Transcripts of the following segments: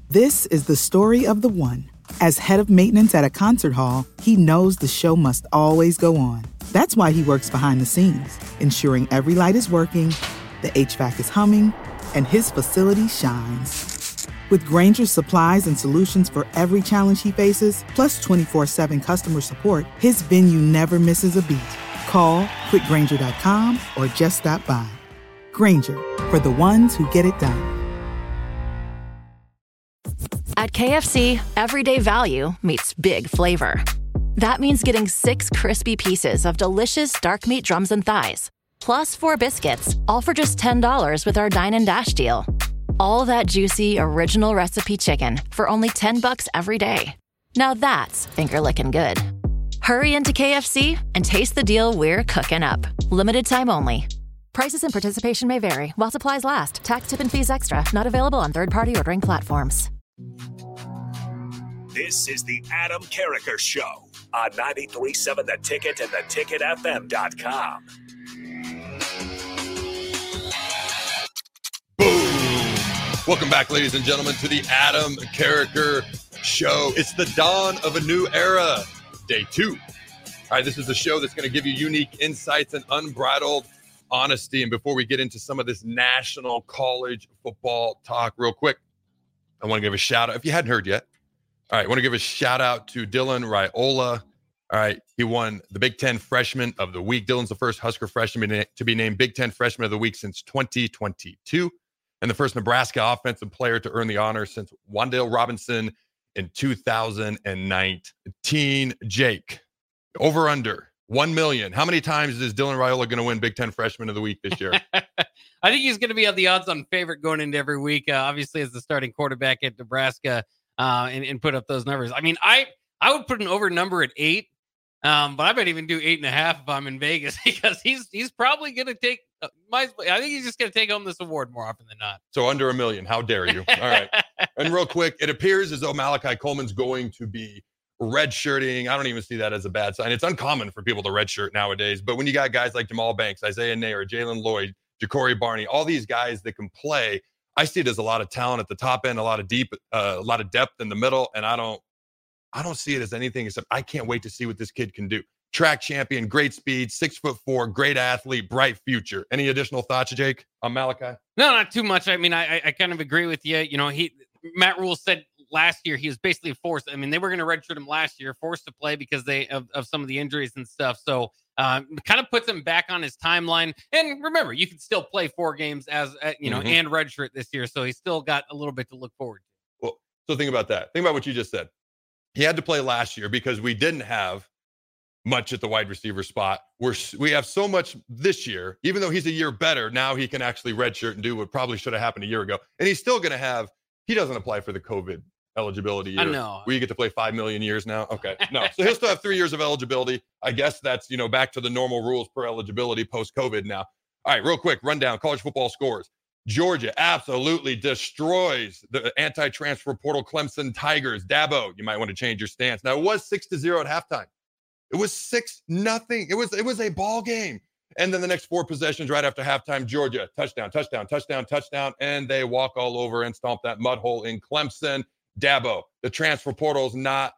This is the story of the one. As head of maintenance at a concert hall, he knows the show must always go on. That's why he works behind the scenes, ensuring every light is working, the HVAC is humming, and his facility shines. With Grainger's supplies and solutions for every challenge he faces, plus 24/7 customer support, his venue never misses a beat. Call quickgrainger.com or just stop by. Grainger, for the ones who get it done. At KFC, everyday value meets big flavor. That means getting 6 crispy pieces of delicious dark meat drums and thighs, plus 4 biscuits, all for just $10 with our Dine and Dash deal. All that juicy, original recipe chicken for only $10 every day. Now that's finger-licking good. Hurry into KFC and taste the deal we're cooking up. Limited time only. Prices and participation may vary while supplies last. Tax, tip, and fees extra. Not available on third-party ordering platforms. This is the Adam Carriker Show on 93.7 The Ticket and theticketfm.com. Boom! Welcome back, ladies and gentlemen, to the Adam Carriker Show. It's the dawn of a new era, day 2. All right, this is a show that's going to give you unique insights and unbridled honesty. And before we get into some of this national college football talk real quick, I want to give a shout out. If you hadn't heard yet, all right, I want to give a shout out to Dylan Raiola. All right, he won the Big Ten Freshman of the Week. Dylan's the first Husker freshman to be named Big Ten Freshman of the Week since 2022, and the first Nebraska offensive player to earn the honor since Wan'Dale Robinson in 2019. Jake, over under 1 million. How many times is Dylan Raiola going to win Big Ten Freshman of the Week this year? I think he's going to be the odds-on favorite going into every week, obviously as the starting quarterback at Nebraska, and put up those numbers. I mean, I would put an over number at 8, but I might even do 8.5 if I'm in Vegas, because he's probably going to take. I think he's just going to take home this award more often than not. So under 1 million. How dare you? All right. And real quick, it appears as though Malachi Coleman's going to be redshirting. I don't even see that as a bad sign. It's uncommon for people to redshirt nowadays, but when you got guys like Jamal Banks, Isaiah Nair, Jalen Lloyd, Ja'Cory Barney, all these guys that can play, I see it as a lot of talent at the top end, a lot of depth in the middle, and I don't see it as anything except I can't wait to see what this kid can do. Track champion, great speed, 6'4", great athlete, bright future. Any additional thoughts, Jake, on Malachi? No, not too much. I mean, I kind of agree with you. You know, Matt Rule said last year he was basically forced. I mean, they were going to redshirt him last year, forced to play because of some of the injuries and stuff. So kind of puts him back on his timeline. And remember, you can still play 4 games as and redshirt this year. So he's still got a little bit to look forward to. Well, so think about that. Think about what you just said. He had to play last year because we didn't have much at the wide receiver spot. We have so much this year. Even though he's a year better, now he can actually redshirt and do what probably should have happened a year ago. And he's still going to have. He doesn't apply for the COVID eligibility year. I know. Where you get to play 5 million years now. Okay. No. So he'll still have 3 years of eligibility. I guess that's, back to the normal rules per eligibility post-COVID now. All right, real quick, rundown, college football scores. Georgia absolutely destroys the anti-transfer portal Clemson Tigers. Dabo, you might want to change your stance. Now, it was 6-0 at halftime. It was 6-0. It was a ball game. And then the next 4 possessions right after halftime, Georgia, touchdown, touchdown, touchdown, touchdown, and they walk all over and stomp that mud hole in Clemson. Dabo, the transfer portal is not,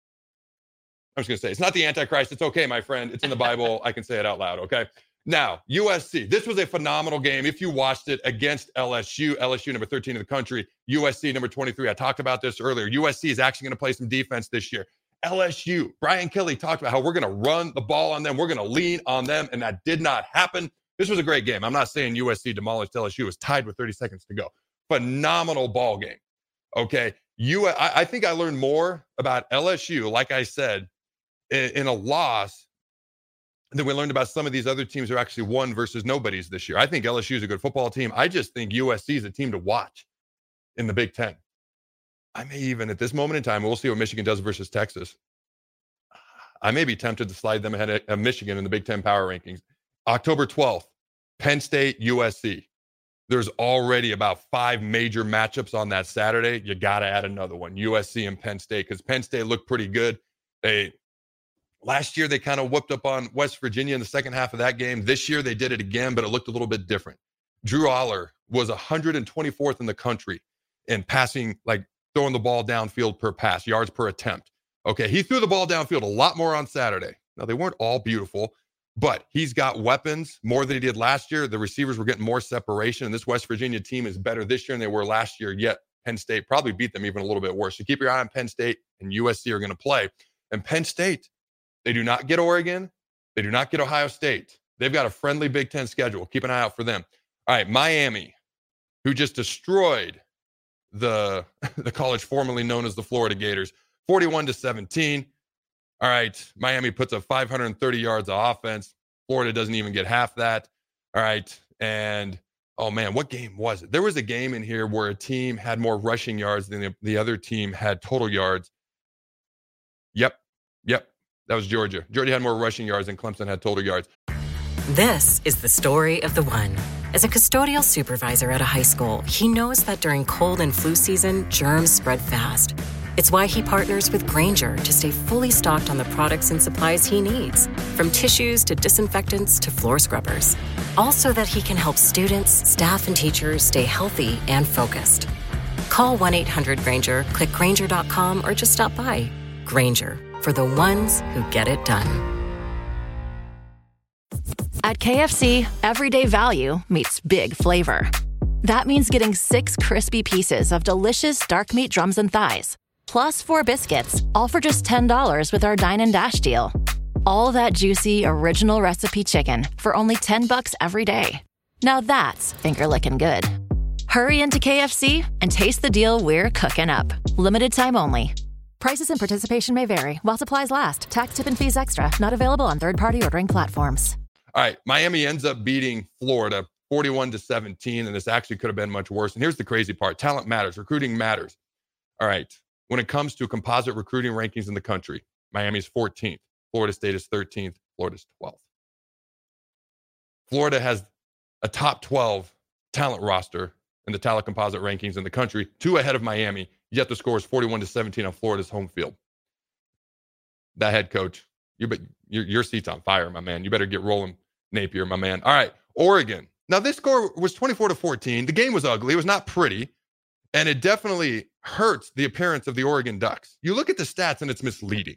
I'm just going to say, it's not the Antichrist. It's okay, my friend. It's in the Bible. I can say it out loud, okay? Now, USC. This was a phenomenal game if you watched it against LSU. LSU, number 13 in the country. USC, number 23. I talked about this earlier. USC is actually going to play some defense this year. LSU, Brian Kelly talked about how we're going to run the ball on them. We're going to lean on them, and that did not happen. This was a great game. I'm not saying USC demolished LSU. It was tied with 30 seconds to go. Phenomenal ball game, okay? I think I learned more about LSU, like I said, in a loss than we learned about some of these other teams who actually won versus nobodies this year. I think LSU is a good football team. I just think USC is a team to watch in the Big Ten. I may even, at this moment in time, we'll see what Michigan does versus Texas. I may be tempted to slide them ahead of Michigan in the Big Ten power rankings. October 12th, Penn State, USC. There's already about 5 major matchups on that Saturday. You got to add another one, USC and Penn State, because Penn State looked pretty good. Last year, they kind of whooped up on West Virginia in the second half of that game. This year, they did it again, but it looked a little bit different. Drew Aller was 124th in the country in passing, like throwing the ball downfield per pass, yards per attempt. Okay, he threw the ball downfield a lot more on Saturday. Now, they weren't all beautiful, but he's got weapons more than he did last year. The receivers were getting more separation, and this West Virginia team is better this year than they were last year, yet Penn State probably beat them even a little bit worse. So keep your eye on Penn State, and USC are going to play. And Penn State, they do not get Oregon. They do not get Ohio State. They've got a friendly Big Ten schedule. Keep an eye out for them. All right, Miami, who just destroyed the college formerly known as the Florida Gators, 41-17. All right, Miami puts up 530 yards of offense. Florida doesn't even get half that. All right, and oh man, what game was it? There was a game in here where a team had more rushing yards than the other team had total yards. Yep, that was Georgia. Georgia had more rushing yards than Clemson had total yards. This is the story of the one. As a custodial supervisor at a high school, he knows that during cold and flu season, germs spread fast. It's why he partners with Grainger to stay fully stocked on the products and supplies he needs, from tissues to disinfectants to floor scrubbers. Also that he can help students, staff, and teachers stay healthy and focused. Call 1-800-GRAINGER, click Grainger.com, or just stop by. Grainger, for the ones who get it done. At KFC, everyday value meets big flavor. That means getting 6 crispy pieces of delicious dark meat drums and thighs, plus 4 biscuits, all for just $10 with our Dine and Dash deal. All that juicy, original recipe chicken for only $10 every day. Now that's finger-licking good. Hurry into KFC and taste the deal we're cooking up. Limited time only. Prices and participation may vary while supplies last. Tax, tip, and fees extra. Not available on third-party ordering platforms. All right, Miami ends up beating Florida 41-17, and this actually could have been much worse. And here's the crazy part. Talent matters. Recruiting matters. All right, when it comes to composite recruiting rankings in the country, Miami's 14th. Florida State is 13th. Florida's 12th. Florida has a top 12 talent roster in the talent composite rankings in the country, 2 ahead of Miami, yet the score is 41-17 on Florida's home field. That head coach, your seat's on fire, my man. You better get rolling, Napier, my man. All right, Oregon. Now, this score was 24-14. The game was ugly. It was not pretty, and it definitely hurts the appearance of the Oregon Ducks. You look at the stats, and it's misleading.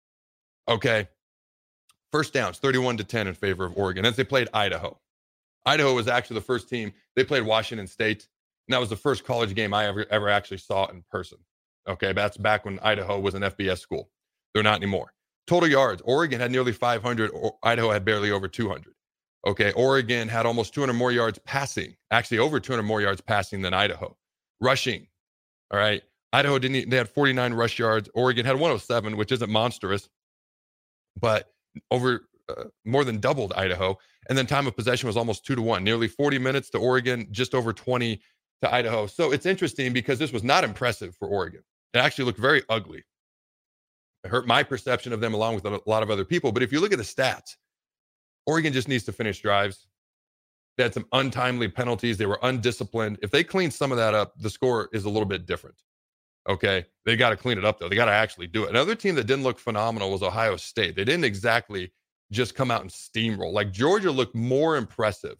Okay, first downs, 31-10 in favor of Oregon, as they played Idaho. Idaho was actually the first team. They played Washington State, and that was the first college game I ever actually saw in person. Okay, that's back when Idaho was an FBS school. They're not anymore. Total yards, Oregon had nearly 500. Idaho had barely over 200. Okay, Oregon had almost 200 more yards passing, actually over 200 more yards passing than Idaho. Rushing, all right, Idaho they had 49 rush yards. Oregon had 107, which isn't monstrous, but over more than doubled Idaho. And then time of possession was almost 2-1, nearly 40 minutes to Oregon, just over 20 to Idaho. So it's interesting because this was not impressive for Oregon. It actually looked very ugly. It hurt my perception of them along with a lot of other people. But if you look at the stats, Oregon just needs to finish drives. They had some untimely penalties. They were undisciplined. If they clean some of that up, the score is a little bit different. Okay, they got to clean it up, though. They got to actually do it. Another team that didn't look phenomenal was Ohio State. They didn't exactly just come out and steamroll. Like, Georgia looked more impressive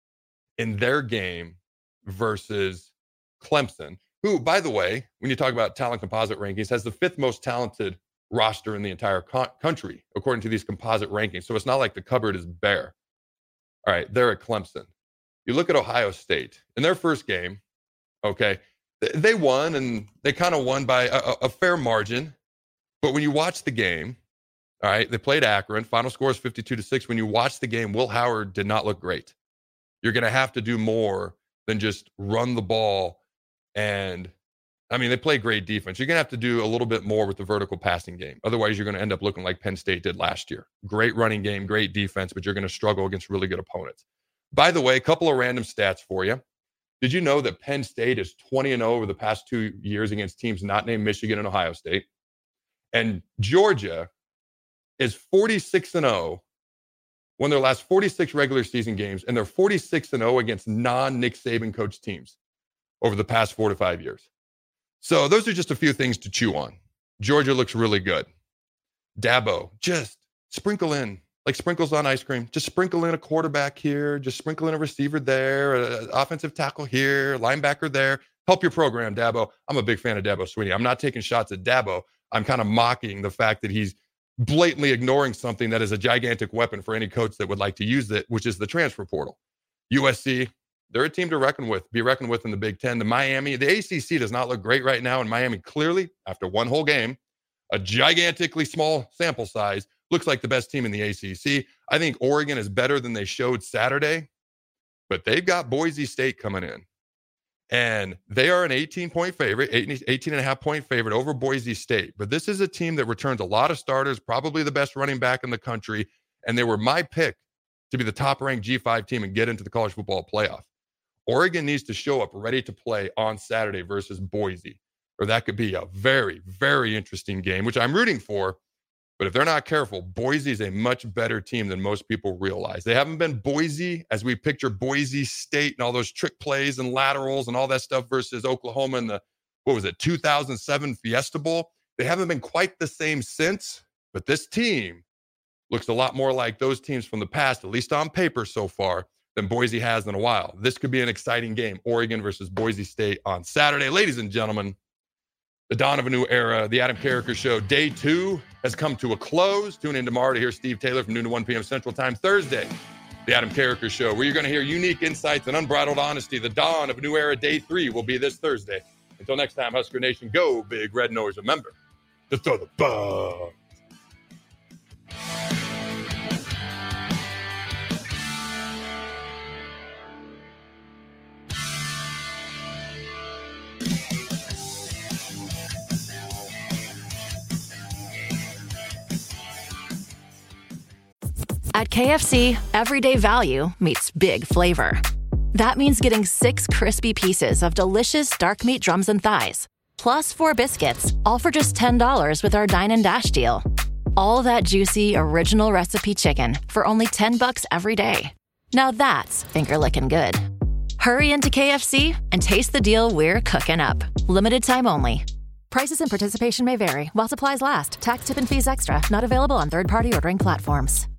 in their game versus Clemson, who, by the way, when you talk about talent composite rankings, has the 5th most talented roster in the entire country, according to these composite rankings. So it's not like the cupboard is bare. All right, they're at Clemson. You look at Ohio State. In their first game, okay, they won, and they kind of won by a fair margin. But when you watch the game, all right, they played Akron. Final score is 52-6. When you watch the game, Will Howard did not look great. You're going to have to do more than just run the ball. And, I mean, they play great defense. You're going to have to do a little bit more with the vertical passing game. Otherwise, you're going to end up looking like Penn State did last year. Great running game, great defense, but you're going to struggle against really good opponents. By the way, a couple of random stats for you. Did you know that Penn State is 20-0 over the past 2 years against teams not named Michigan and Ohio State? And Georgia is 46-0, won their last 46 regular season games, and they're 46-0 against non-Nick Saban coach teams over the past 4 to 5 years. So those are just a few things to chew on. Georgia looks really good. Dabo, just sprinkle in, like sprinkles on ice cream. Just sprinkle in a quarterback here. Just sprinkle in a receiver there, an offensive tackle here, linebacker there. Help your program, Dabo. I'm a big fan of Dabo Swinney. I'm not taking shots at Dabo. I'm kind of mocking the fact that he's blatantly ignoring something that is a gigantic weapon for any coach that would like to use it, which is the transfer portal. USC, they're a team to be reckoned with in the Big Ten. The ACC does not look great right now, and Miami clearly, after one whole game, a gigantically small sample size, looks like the best team in the ACC. I think Oregon is better than they showed Saturday, but they've got Boise State coming in. And they are an 18-point favorite, 18.5-point favorite over Boise State. But this is a team that returns a lot of starters, probably the best running back in the country. And they were my pick to be the top-ranked G5 team and get into the college football playoff. Oregon needs to show up ready to play on Saturday versus Boise, or that could be a very, very interesting game, which I'm rooting for. But if they're not careful, Boise is a much better team than most people realize. They haven't been Boise as we picture Boise State and all those trick plays and laterals and all that stuff versus Oklahoma in the, 2007 Fiesta Bowl. They haven't been quite the same since, but this team looks a lot more like those teams from the past, at least on paper so far, than Boise has in a while. This could be an exciting game, Oregon versus Boise State on Saturday. Ladies and gentlemen, the dawn of a new era, the Adam Carriker Show, day 2 has come to a close. Tune in tomorrow to hear Steve Taylor from noon to 1 p.m. Central Time. Thursday, the Adam Carriker Show, where you're going to hear unique insights and unbridled honesty. The dawn of a new era, day 3, will be this Thursday. Until next time, Husker Nation, go Big Red Nose. Remember to throw the ball. At KFC, everyday value meets big flavor. That means getting 6 crispy pieces of delicious dark meat drums and thighs, plus 4 biscuits, all for just $10 with our Dine and Dash deal. All that juicy, original recipe chicken for only $10 every day. Now that's finger-licking good. Hurry into KFC and taste the deal we're cooking up. Limited time only. Prices and participation may vary while supplies last. Tax, tip, and fees extra. Not available on third-party ordering platforms.